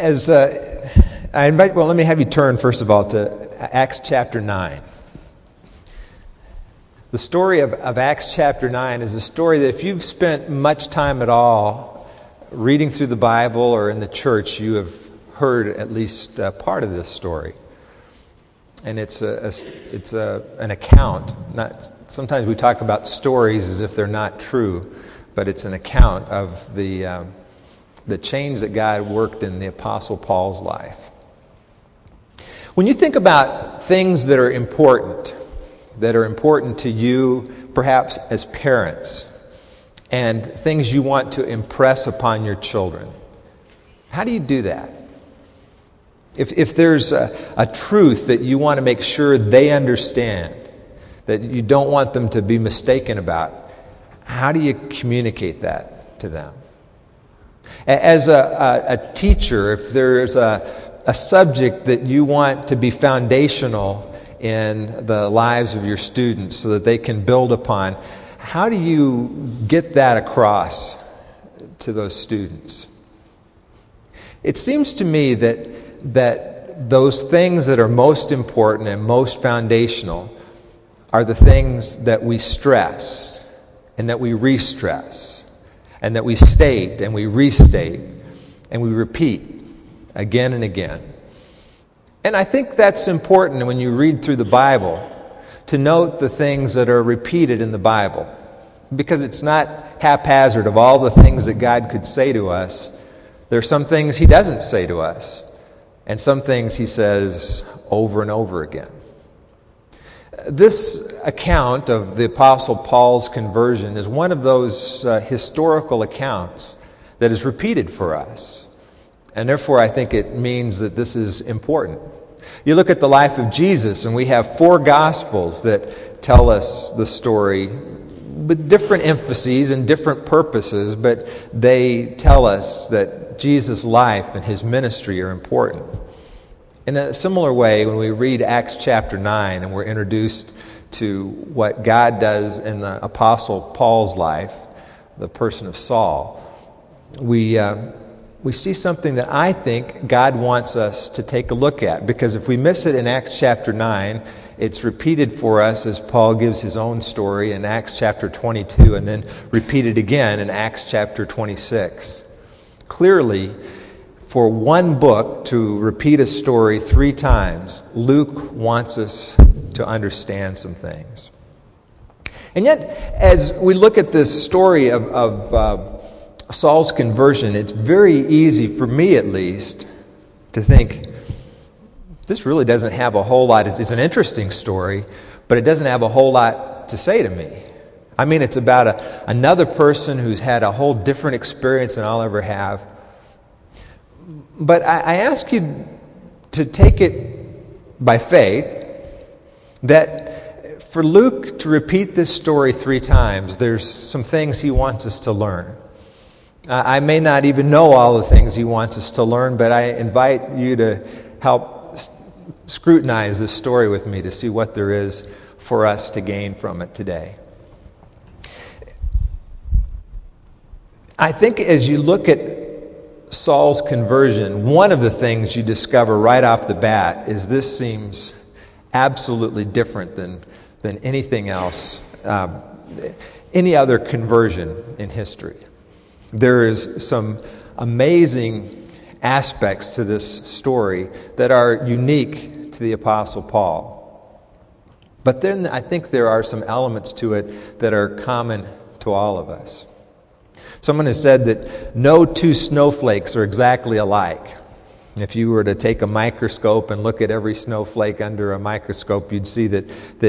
Let me have you turn, first of all, to Acts chapter 9. The story of Acts chapter 9 is a story that if you've spent much time at all reading through the Bible or in the church, you have heard at least part of this story. And it's an account. Sometimes we talk about stories as if they're not true, but it's an account of the change that God worked in the Apostle Paul's life. When you think about things that are important to you, perhaps as parents, and things you want to impress upon your children, how do you do that? If there's a truth that you want to make sure they understand, that you don't want them to be mistaken about, how do you communicate that to them? As a teacher, if there's a subject that you want to be foundational in the lives of your students so that they can build upon, how do you get that across to those students? It seems to me that those things that are most important and most foundational are the things that we stress and that we re-stress and that we state and we restate and we repeat again and again. And I think that's important when you read through the Bible, to note the things that are repeated in the Bible, because it's not haphazard of all the things that God could say to us. There are some things He doesn't say to us, and some things He says over and over again. This account of the Apostle Paul's conversion is one of those historical accounts that is repeated for us. And therefore, I think it means that this is important. You look at the life of Jesus, and we have 4 Gospels that tell us the story with different emphases and different purposes, but they tell us that Jesus' life and His ministry are important. In a similar way, when we read Acts chapter 9 and we're introduced to what God does in the Apostle Paul's life, the person of Saul, we see something that I think God wants us to take a look at. Because if we miss it in Acts chapter 9, it's repeated for us as Paul gives his own story in Acts chapter 22 and then repeated again in Acts chapter 26. Clearly, for one book to repeat a story 3 times, Luke wants us to understand some things. And yet, as we look at this story of Saul's conversion, it's very easy, for me at least, to think, this really doesn't have a whole lot. It's an interesting story, but it doesn't have a whole lot to say to me. I mean, it's about another person who's had a whole different experience than I'll ever have. But I ask you to take it by faith that for Luke to repeat this story 3 times, there's some things he wants us to learn. I may not even know all the things he wants us to learn, but I invite you to help scrutinize this story with me to see what there is for us to gain from it today. I think as you look at Saul's conversion, one of the things you discover right off the bat is this seems absolutely different than anything else, any other conversion in history. There is some amazing aspects to this story that are unique to the Apostle Paul. But then I think there are some elements to it that are common to all of us. Someone has said that no 2 snowflakes are exactly alike. If you were to take a microscope and look at every snowflake under a microscope, you'd see that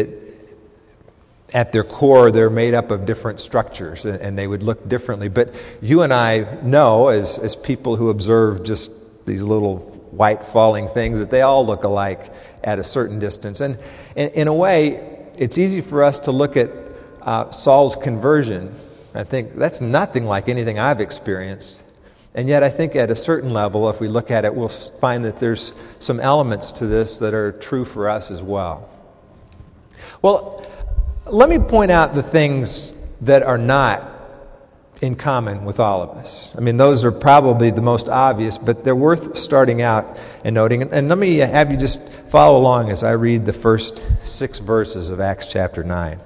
at their core, they're made up of different structures, and they would look differently. But you and I know, as people who observe just these little white falling things, that they all look alike at a certain distance. And in a way, it's easy for us to look at Saul's conversion. I think that's nothing like anything I've experienced. And yet I think at a certain level, if we look at it, we'll find that there's some elements to this that are true for us as well. Well, let me point out the things that are not in common with all of us. I mean, those are probably the most obvious, but they're worth starting out and noting. And let me have you just follow along as I read the first 6 verses of Acts chapter 9.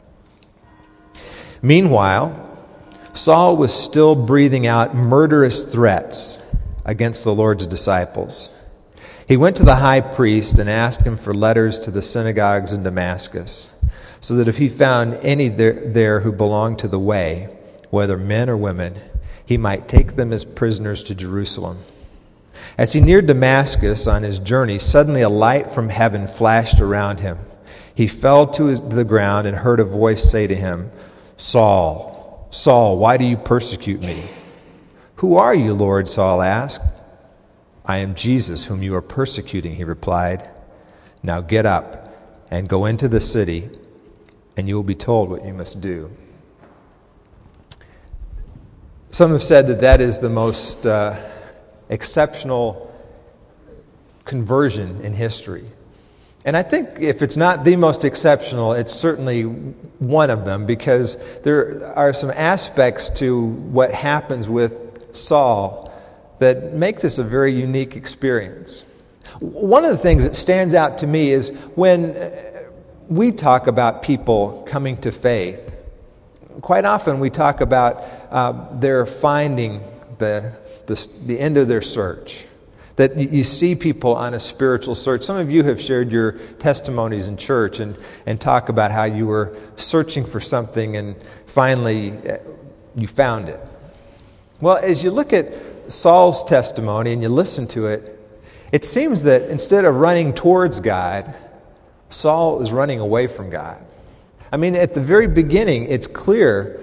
Meanwhile, Saul was still breathing out murderous threats against the Lord's disciples. He went to the high priest and asked him for letters to the synagogues in Damascus, so that if he found any there who belonged to the way, whether men or women, he might take them as prisoners to Jerusalem. As he neared Damascus on his journey, suddenly a light from heaven flashed around him. He fell to the ground and heard a voice say to him, "Saul, Saul, why do you persecute me?" "Who are you, Lord?" Saul asked. "I am Jesus, whom you are persecuting," he replied. "Now get up and go into the city, and you will be told what you must do." Some have said that is the most exceptional conversion in history. And I think if it's not the most exceptional, it's certainly one of them, because there are some aspects to what happens with Saul that make this a very unique experience. One of the things that stands out to me is when we talk about people coming to faith, quite often we talk about their finding the end of their search. That you see people on a spiritual search. Some of you have shared your testimonies in church and talk about how you were searching for something and finally you found it. Well, as you look at Saul's testimony and you listen to it, it seems that instead of running towards God, Saul is running away from God. I mean, at the very beginning, it's clear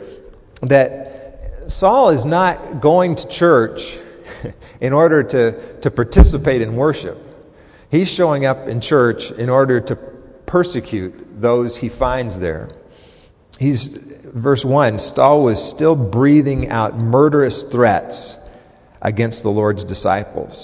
that Saul is not going to church in order to participate in worship. He's showing up in church in order to persecute those he finds there. Verse 1, Saul was still breathing out murderous threats against the Lord's disciples.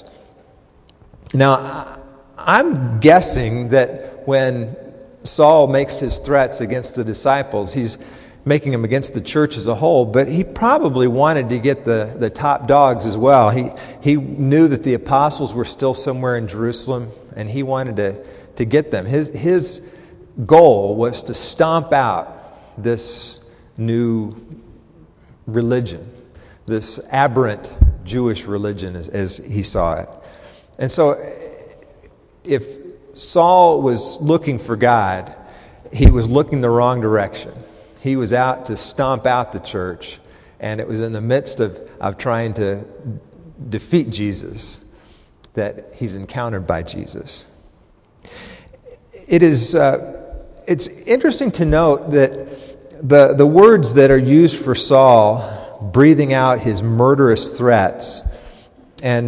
Now, I'm guessing that when Saul makes his threats against the disciples, he's making them against the church as a whole, but he probably wanted to get the top dogs as well. He knew that the apostles were still somewhere in Jerusalem, and he wanted to get them. His goal was to stomp out this new religion, this aberrant Jewish religion as he saw it. And so if Saul was looking for God, he was looking the wrong direction. He was out to stomp out the church, and it was in the midst of trying to defeat Jesus that he's encountered by Jesus. It's interesting to note that the words that are used for Saul breathing out his murderous threats and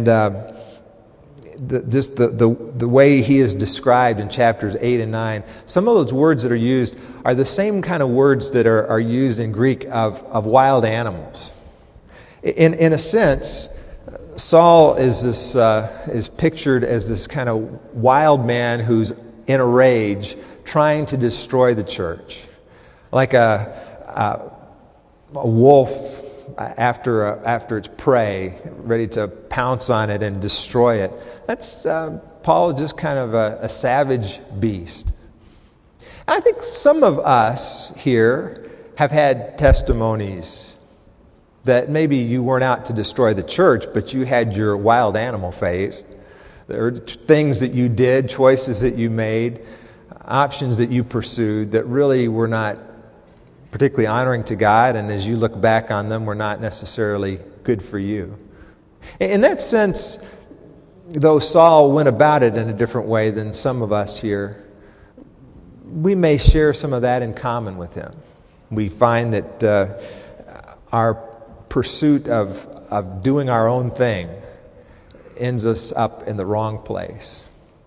the way he is described in chapters 8 and 9, some of those words that are used are the same kind of words that are used in Greek of wild animals. In a sense, Saul is pictured as this kind of wild man who's in a rage trying to destroy the church. Like a wolf after its prey, ready to pounce on it and destroy it. That's Paul is just kind of a savage beast. I think some of us here have had testimonies that maybe you weren't out to destroy the church, but you had your wild animal phase. There were things that you did, choices that you made, options that you pursued that really were not particularly honoring to God, and as you look back on them, were not necessarily good for you. In that sense, though Saul went about it in a different way than some of us here, we may share some of that in common with him. We find that our pursuit of doing our own thing ends us up in the wrong place.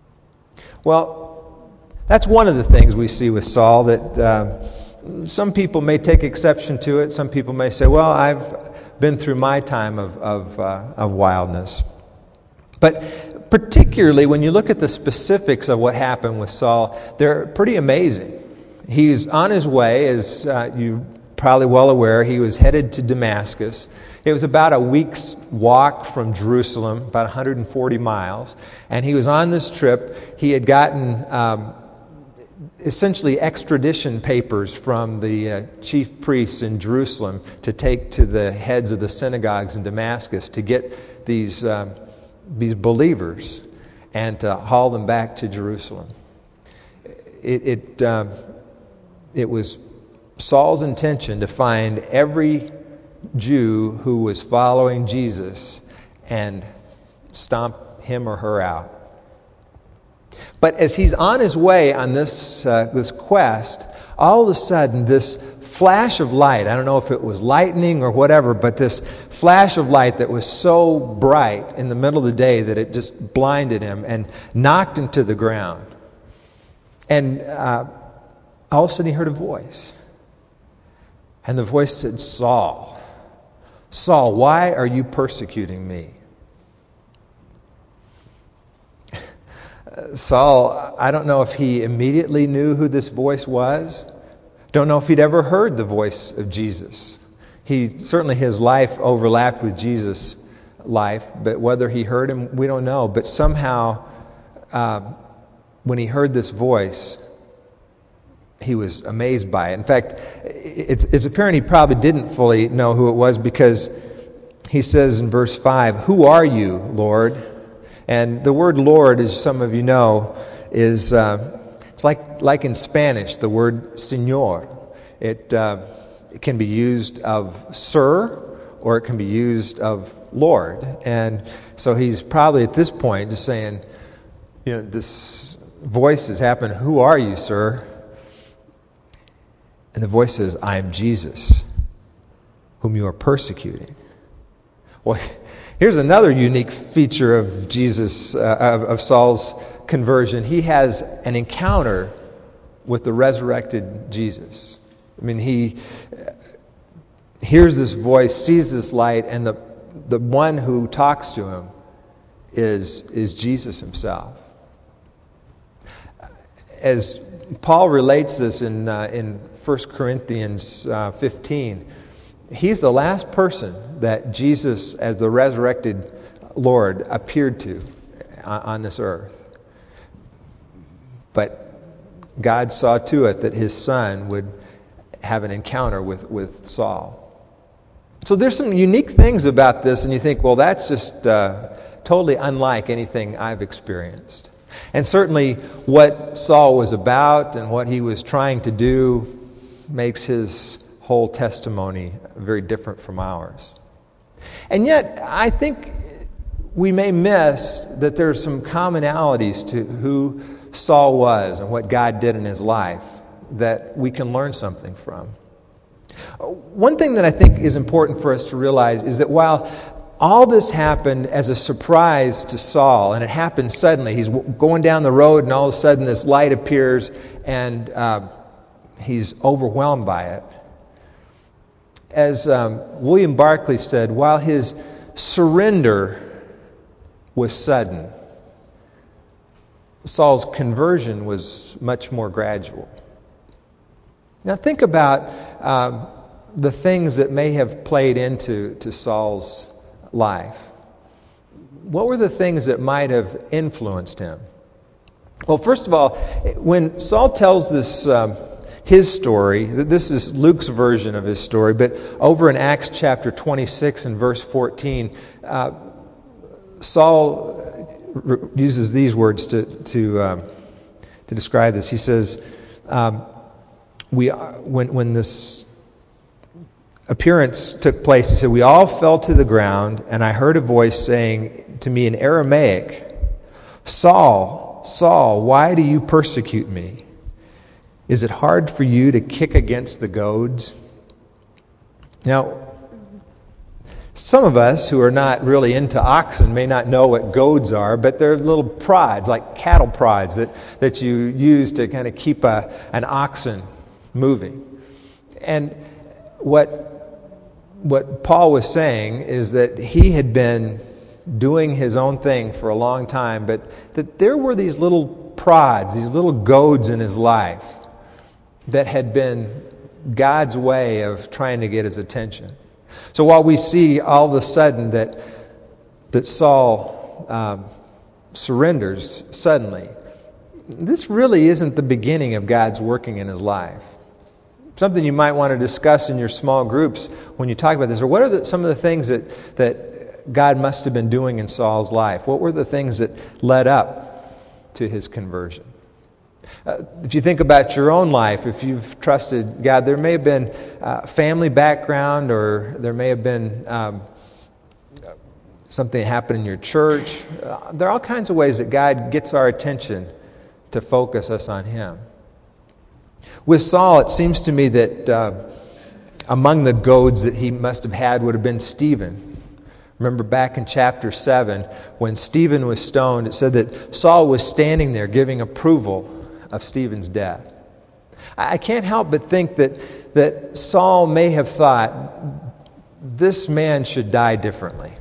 Well, that's one of the things we see with Saul, that some people may take exception to it. Some people may say, well, I've been through my time of wildness. But particularly when you look at the specifics of what happened with Saul, they're pretty amazing. He's on his way, as you probably well aware, he was headed to Damascus. It was about a week's walk from Jerusalem, about 140 miles. And he was on this trip. He had gotten essentially extradition papers from the chief priests in Jerusalem to take to the heads of the synagogues in Damascus to get these believers and to haul them back to Jerusalem. It was Saul's intention to find every Jew who was following Jesus and stomp him or her out. But as he's on his way on this quest, all of a sudden this flash of light, I don't know if it was lightning or whatever, but this flash of light that was so bright in the middle of the day that it just blinded him and knocked him to the ground. And all of a sudden he heard a voice. And the voice said, "Saul, Saul, why are you persecuting me?" Saul, I don't know if he immediately knew who this voice was. Don't know if he'd ever heard the voice of Jesus. Certainly his life overlapped with Jesus' life, but whether he heard him, we don't know. But somehow, when he heard this voice, he was amazed by it. In fact, it's apparent he probably didn't fully know who it was, because he says in verse 5, "Who are you, Lord?" And the word Lord, as some of you know, is it's like in Spanish, the word Señor. It can be used of sir, or it can be used of Lord. And so he's probably at this point just saying, this voice has happened. "Who are you, sir?" And the voice says, "I am Jesus, whom you are persecuting." Well, here's another unique feature of Jesus, of Saul's conversion. He has an encounter with the resurrected Jesus. I mean, he hears this voice, sees this light, and the one who talks to him is Jesus himself. As Paul relates this in 1 Corinthians 15, he's the last person that Jesus, as the resurrected Lord, appeared to on this earth. But God saw to it that his son would have an encounter with Saul. So there's some unique things about this, and you think, well, that's just totally unlike anything I've experienced. And certainly what Saul was about and what he was trying to do makes his whole testimony very different from ours. And yet, I think we may miss that there are some commonalities to who Saul was and what God did in his life that we can learn something from. One thing that I think is important for us to realize is that while all this happened as a surprise to Saul, and it happened suddenly, he's going down the road and all of a sudden this light appears and he's overwhelmed by it. As William Barclay said, while his surrender was sudden, Saul's conversion was much more gradual. Now think about the things that may have played into Saul's life. What were the things that might have influenced him? Well, first of all, when Saul tells this his story, this is Luke's version of his story, but over in Acts chapter 26 and verse 14, Saul uses these words to describe this. He says, when this appearance took place, he said, "We all fell to the ground, and I heard a voice saying to me in Aramaic, 'Saul, Saul, why do you persecute me? Is it hard for you to kick against the goads?'" Now, some of us who are not really into oxen may not know what goads are, but they're little prods, like cattle prods that you use to kind of keep an oxen moving. And what Paul was saying is that he had been doing his own thing for a long time, but that there were these little prods, these little goads in his life that had been God's way of trying to get his attention. So while we see all of a sudden that Saul surrenders suddenly, this really isn't the beginning of God's working in his life. Something you might want to discuss in your small groups when you talk about this, or what are some of the things that God must have been doing in Saul's life? What were the things that led up to his conversion? If you think about your own life, if you've trusted God, there may have been family background, or there may have been something that happened in your church. There are all kinds of ways that God gets our attention to focus us on him. With Saul, it seems to me that among the goads that he must have had would have been Stephen. Remember back in chapter 7, when Stephen was stoned, it said that Saul was standing there giving approval of Stephen's death. I can't help but think that Saul may have thought, this man should die differently.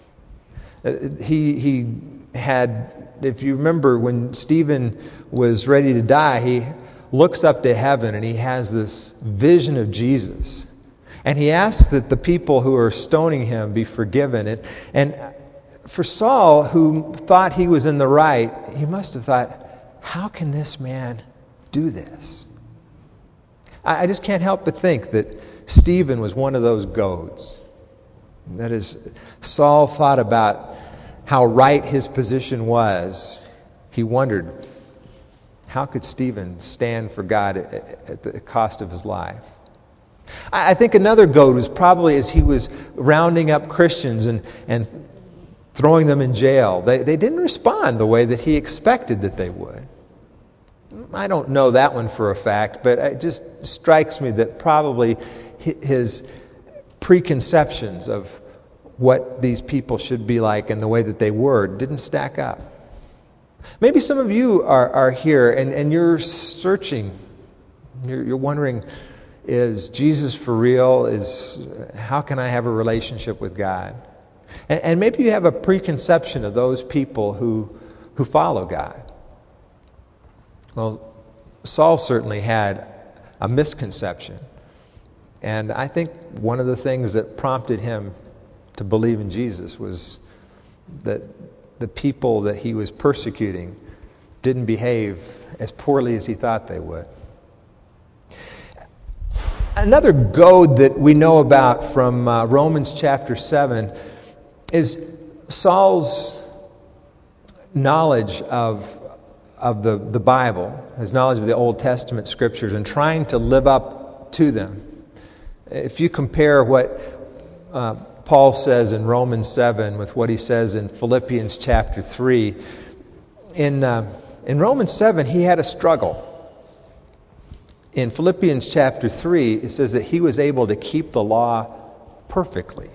He had, if you remember, when Stephen was ready to die, he looks up to heaven and he has this vision of Jesus. And he asks that the people who are stoning him be forgiven. And for Saul, who thought he was in the right, he must have thought, how can this man do this? I just can't help but think that Stephen was one of those goads. That is, Saul thought about how right his position was. He wondered, how could Stephen stand for God at the cost of his life? I think another goad was probably as he was rounding up Christians and throwing them in jail. They didn't respond the way that he expected that they would. I don't know that one for a fact, but it just strikes me that probably his preconceptions of what these people should be like and the way that they were didn't stack up. Maybe some of you are here and you're searching. You're wondering, is Jesus for real? How can I have a relationship with God? And maybe you have a preconception of those people who follow God. Well, Saul certainly had a misconception. And I think one of the things that prompted him to believe in Jesus was that the people that he was persecuting didn't behave as poorly as he thought they would. Another goad that we know about from Romans chapter 7 is Saul's knowledge of the Bible, his knowledge of the Old Testament scriptures, and trying to live up to them. If you compare what Paul says in Romans 7 with what he says in Philippians chapter 3, in Romans 7 he had a struggle. In Philippians chapter 3, it says that he was able to keep the law perfectly.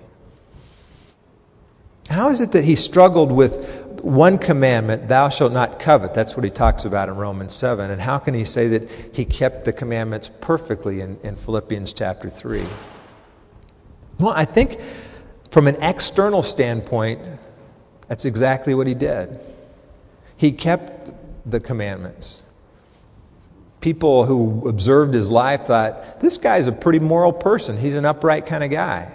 How is it that he struggled with one commandment, thou shalt not covet? That's what he talks about in Romans 7. And how can he say that he kept the commandments perfectly in Philippians chapter 3? Well, I think from an external standpoint, that's exactly what he did. He kept the commandments. People who observed his life thought, this guy's a pretty moral person. He's an upright kind of guy.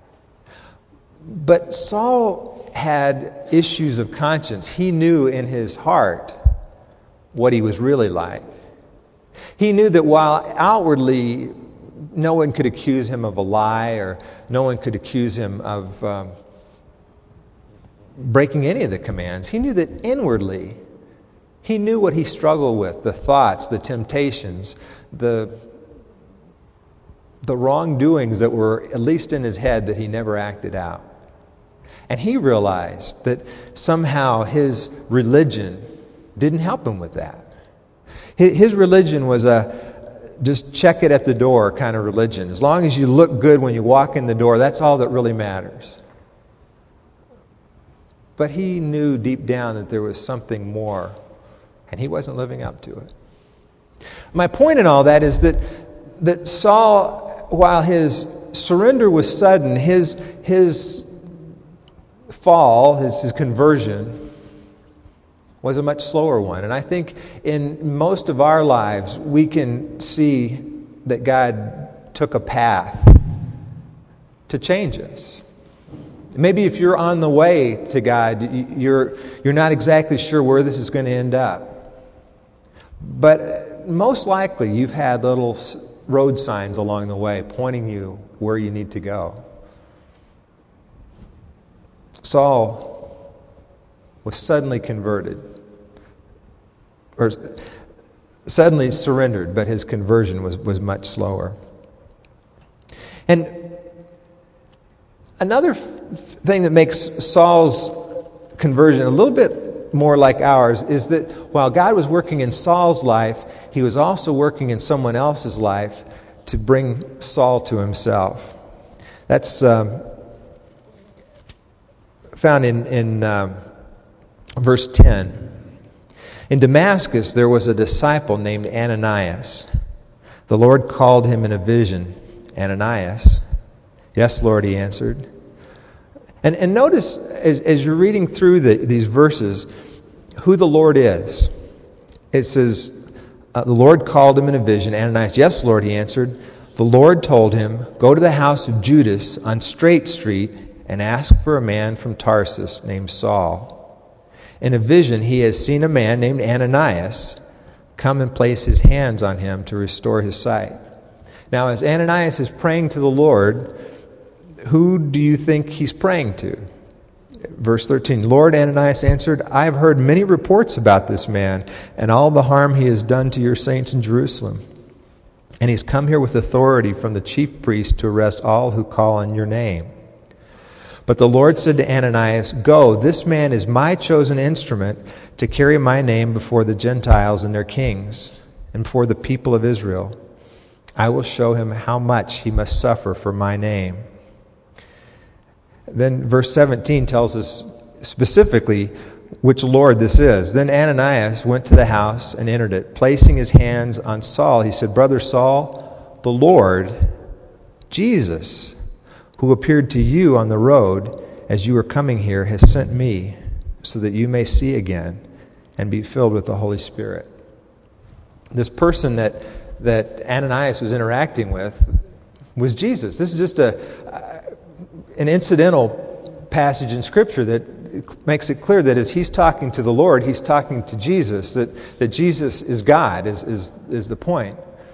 But Saul had issues of conscience. He knew in his heart what he was really like. He knew that while outwardly no one could accuse him of a lie, or no one could accuse him of breaking any of the commands, he knew that inwardly he knew what he struggled with, the thoughts, the temptations, the wrongdoings that were at least in his head that he never acted out. And he realized that somehow his religion didn't help him with that. His religion was a just check it at the door kind of religion. As long as you look good when you walk in the door, that's all that really matters. But he knew deep down that there was something more, and he wasn't living up to it. My point in all that is that Saul, while his surrender was sudden, his fall, his conversion, was a much slower one. And I think in most of our lives, we can see that God took a path to change us. Maybe if you're on the way to God, you're not exactly sure where this is going to end up. But most likely you've had little road signs along the way pointing you where you need to go. Saul was suddenly converted, or suddenly surrendered, but his conversion was much slower. And another thing that makes Saul's conversion a little bit more like ours is that while God was working in Saul's life, he was also working in someone else's life to bring Saul to himself. That's found in verse 10. In Damascus there was a disciple named Ananias. The Lord called him in a vision, "Ananias." "Yes, Lord," he answered. And notice, as you're reading through these verses, who the Lord is. It says, the Lord called him in a vision, "Ananias." "Yes, Lord," he answered. The Lord told him, "Go to the house of Judas on Straight Street and ask for a man from Tarsus named Saul. In a vision he has seen a man named Ananias come and place his hands on him to restore his sight." Now, as Ananias is praying to the Lord, who do you think he's praying to? Verse 13, "Lord," Ananias answered, "I have heard many reports about this man and all the harm he has done to your saints in Jerusalem. And he's come here with authority from the chief priest to arrest all who call on your name." But the Lord said to Ananias, "Go, this man is my chosen instrument to carry my name before the Gentiles and their kings, and before the people of Israel. I will show him how much he must suffer for my name." Then verse 17 tells us specifically which Lord this is. "Then Ananias went to the house and entered it. Placing his hands on Saul, he said, 'Brother Saul, the Lord, Jesus, who appeared to you on the road as you were coming here, has sent me so that you may see again and be filled with the Holy Spirit.'" This person that Ananias was interacting with was Jesus. This is just an incidental passage in Scripture that makes it clear that as he's talking to the Lord, he's talking to Jesus, that Jesus is God, is the point.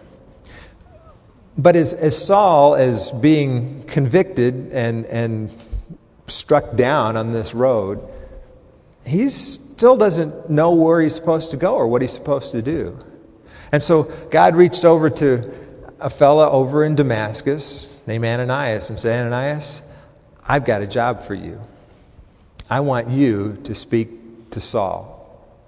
But as Saul is being convicted and struck down on this road, he still doesn't know where he's supposed to go or what he's supposed to do. And so God reached over to a fella over in Damascus named Ananias and said, "Ananias, I've got a job for you. I want you to speak to Saul."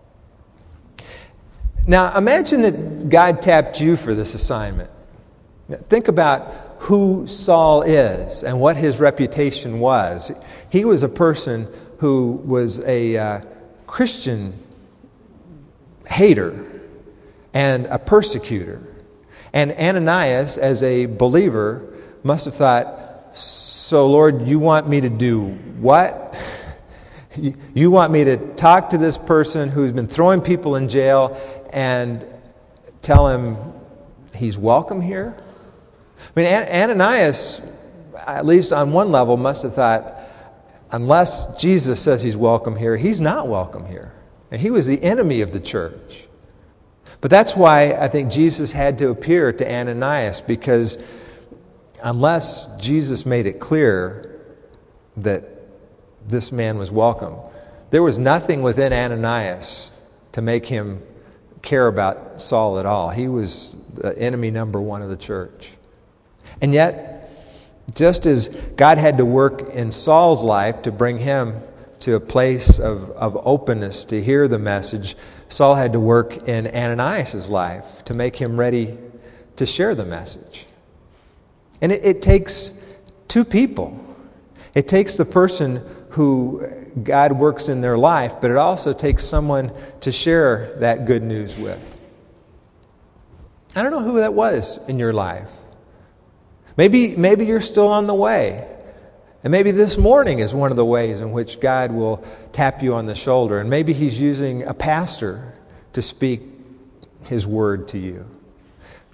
Now imagine that God tapped you for this assignment. Think about who Saul is and what his reputation was. He was a person who was a Christian hater and a persecutor. And Ananias, as a believer, must have thought, "So Lord, you want me to do what? You want me to talk to this person who's been throwing people in jail and tell him he's welcome here?" I mean, Ananias, at least on one level, must have thought, unless Jesus says he's welcome here, he's not welcome here. And he was the enemy of the church. But that's why I think Jesus had to appear to Ananias, because unless Jesus made it clear that this man was welcome, there was nothing within Ananias to make him care about Saul at all. He was the enemy number one of the church. And yet, just as God had to work in Saul's life to bring him to a place of openness to hear the message, Saul had to work in Ananias' life to make him ready to share the message. And it takes two people. It takes the person who God works in their life, but it also takes someone to share that good news with. I don't know who that was in your life. Maybe you're still on the way. And maybe this morning is one of the ways in which God will tap you on the shoulder. And maybe He's using a pastor to speak His word to you.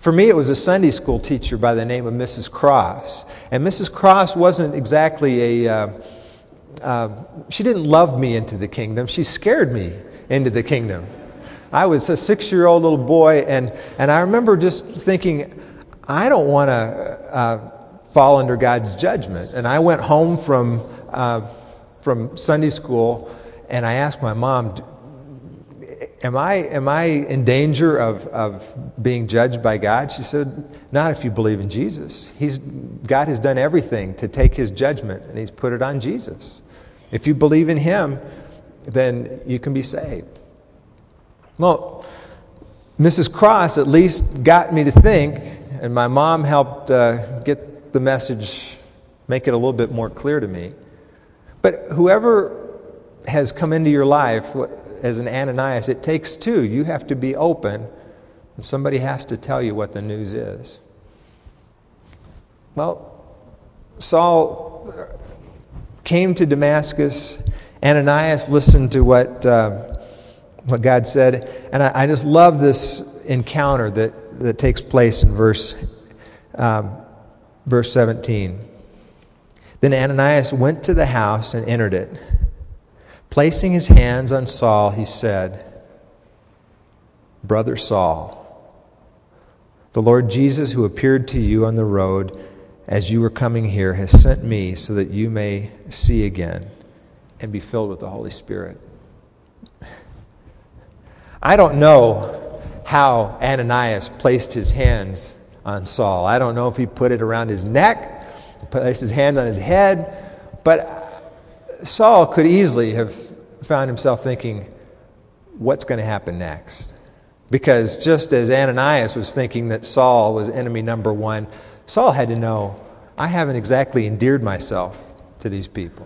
For me, it was a Sunday school teacher by the name of Mrs. Cross. And Mrs. Cross wasn't exactly she didn't love me into the kingdom. She scared me into the kingdom. I was a 6-year-old little boy, and I remember just thinking, I don't want to fall under God's judgment. And I went home from Sunday school, and I asked my mom, Am I in danger of being judged by God? She said, not if you believe in Jesus. God has done everything to take His judgment, and He's put it on Jesus. If you believe in Him, then you can be saved. Well, Mrs. Cross at least got me to think, and my mom helped get the message, make it a little bit more clear to me. But whoever has come into your life as an Ananias, it takes two. You have to be open, and somebody has to tell you what the news is. Well, Saul came to Damascus. Ananias listened to what God said, and I just love this encounter that takes place in verse 17. Then Ananias went to the house and entered it. Placing his hands on Saul, he said, Brother Saul, the Lord Jesus, who appeared to you on the road as you were coming here, has sent me so that you may see again and be filled with the Holy Spirit. I don't know how Ananias placed his hands on Saul. I don't know if he put it around his neck, placed his hand on his head, but Saul could easily have found himself thinking, what's going to happen next? Because just as Ananias was thinking that Saul was enemy number one, Saul had to know, I haven't exactly endeared myself to these people.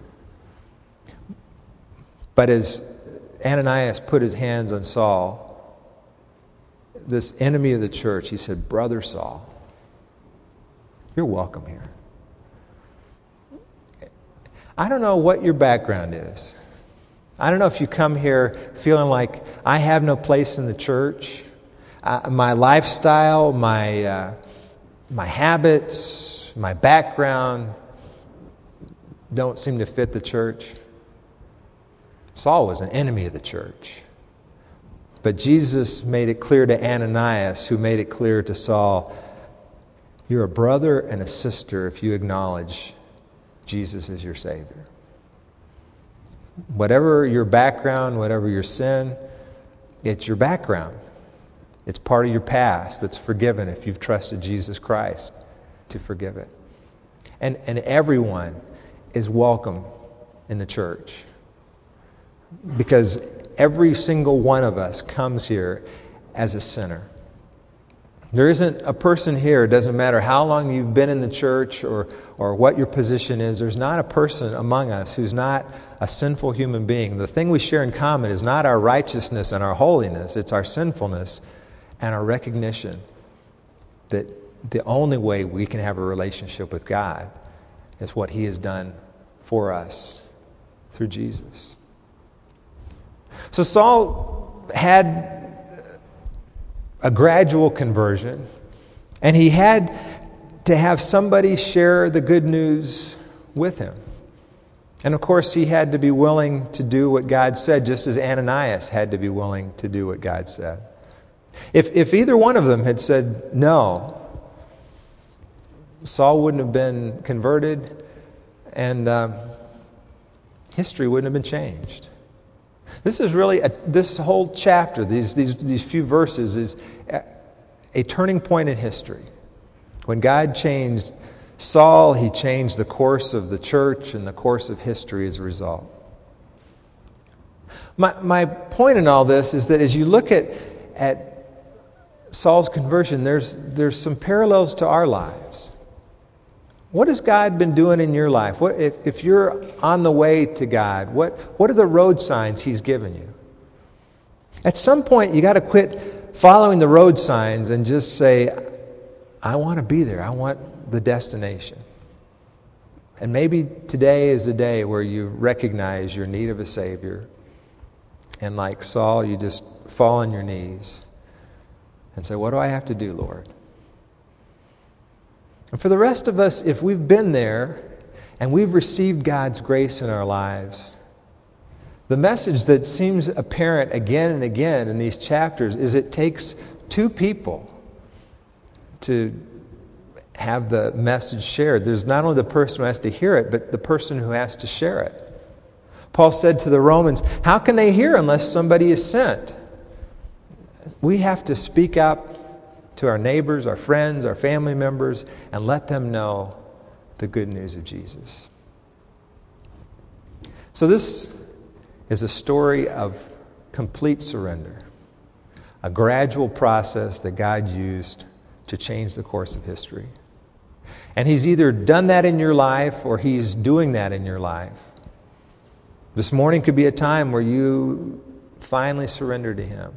But as Ananias put his hands on Saul, this enemy of the church, he said, Brother Saul, you're welcome here. I don't know what your background is. I don't know if you come here feeling like I have no place in the church. My lifestyle, my habits, my background don't seem to fit the church. Saul was an enemy of the church. But Jesus made it clear to Ananias, who made it clear to Saul, you're a brother and a sister if you acknowledge Jesus is your Savior. Whatever your background, whatever your sin, it's your background. It's part of your past that's forgiven if you've trusted Jesus Christ to forgive it. And everyone is welcome in the church. Because every single one of us comes here as a sinner. There isn't a person here, it doesn't matter how long you've been in the church or what your position is, there's not a person among us who's not a sinful human being. The thing we share in common is not our righteousness and our holiness, it's our sinfulness and our recognition that the only way we can have a relationship with God is what He has done for us through Jesus. So Saul had a gradual conversion, and he had to have somebody share the good news with him. And of course, he had to be willing to do what God said, just as Ananias had to be willing to do what God said. If either one of them had said no, Saul wouldn't have been converted, and history wouldn't have been changed. This is really, this whole chapter, these few verses, is a turning point in history. When God changed Saul, He changed the course of the church and the course of history as a result. My point in all this is that as you look at Saul's conversion, there's some parallels to our lives. What has God been doing in your life? If you're on the way to God, what are the road signs He's given you? At some point, you got to quit following the road signs and just say, I want to be there. I want the destination. And maybe today is a day where you recognize your need of a Savior. And like Saul, you just fall on your knees and say, what do I have to do, Lord? And for the rest of us, if we've been there and we've received God's grace in our lives, the message that seems apparent again and again in these chapters is it takes two people to have the message shared. There's not only the person who has to hear it, but the person who has to share it. Paul said to the Romans, how can they hear unless somebody is sent? We have to speak out to our neighbors, our friends, our family members, and let them know the good news of Jesus. So this is a story of complete surrender, a gradual process that God used to change the course of history. And He's either done that in your life or He's doing that in your life. This morning could be a time where you finally surrender to Him.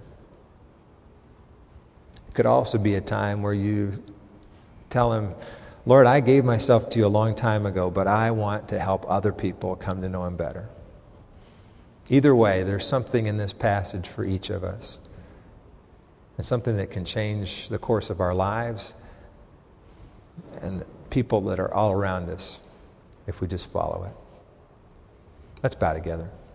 It could also be a time where you tell Him, Lord, I gave myself to you a long time ago, but I want to help other people come to know Him better. Either way, there's something in this passage for each of us. It's something that can change the course of our lives and the people that are all around us if we just follow it. Let's bow together.